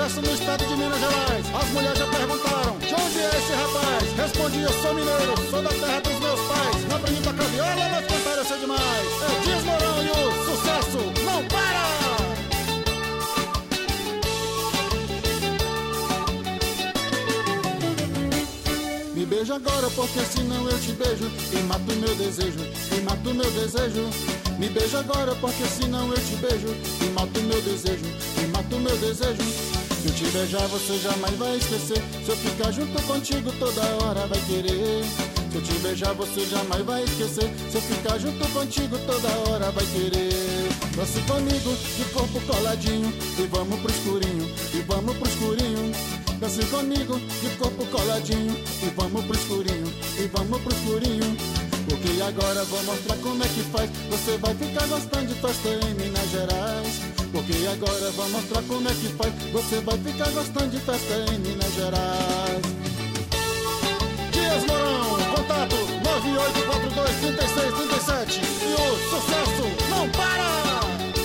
sucesso no estado de Minas Gerais. As mulheres já perguntaram, de onde é esse rapaz? Respondi, eu sou mineiro, sou da terra dos meus pais. Não aprendi tocar viola, mas cantar eu sei demais. É Dias Mourão e o sucesso não para! Me beija agora, porque senão eu te beijo e mato meu desejo, e mato meu desejo. Me beija agora, porque senão eu te beijo e mato meu desejo, e mato meu desejo. Se eu te beijar você jamais vai esquecer, se eu ficar junto contigo toda hora vai querer. Se eu te beijar você jamais vai esquecer, se eu ficar junto contigo toda hora vai querer. Dance comigo, de corpo coladinho, e vamos pro escurinho, e vamos pro escurinho. Dance comigo, de corpo coladinho, e vamos pro escurinho, e vamos pro escurinho. Porque agora vou mostrar como é que faz, você vai ficar gostando de festa em Minas Gerais. Porque agora vou mostrar como é que faz, você vai ficar gostando de festa em Minas Gerais. Dias Mourão, contato 98423637 e o sucesso não para!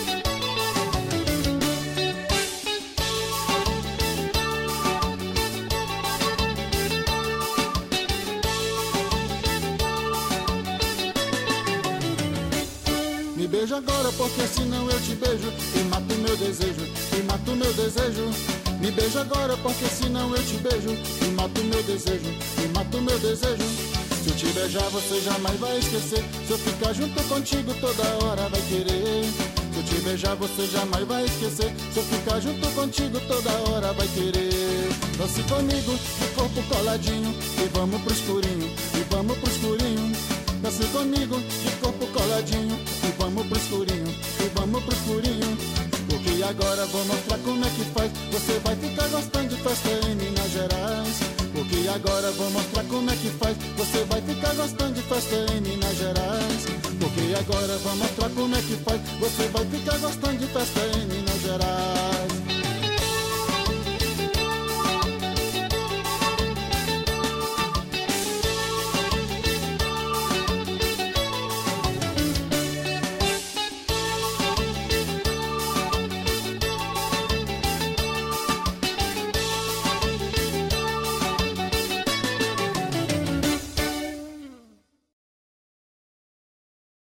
Me beija agora, porque senão eu te beijo e mato meu desejo, e mato meu desejo. Me beija agora, porque senão eu te beijo e mato meu desejo, e mato meu desejo. Se eu te beijar você jamais vai esquecer, se eu ficar junto contigo toda hora vai querer. Se eu te beijar você jamais vai esquecer, se eu ficar junto contigo toda hora vai querer. Dance comigo, de corpo coladinho, e vamos pro escurinho, e vamos pro escurinho. Dance comigo, de corpo coladinho, e vamos pro escurinho, e vamos pro escurinho. Porque agora vou mostrar como é que faz, você vai ficar gostando de festa em Minas Gerais. Porque agora vou mostrar como é que faz, você vai ficar gostando de festa em Minas Gerais. Porque agora vou mostrar como é que faz, você vai ficar gostando de festa em Minas Gerais.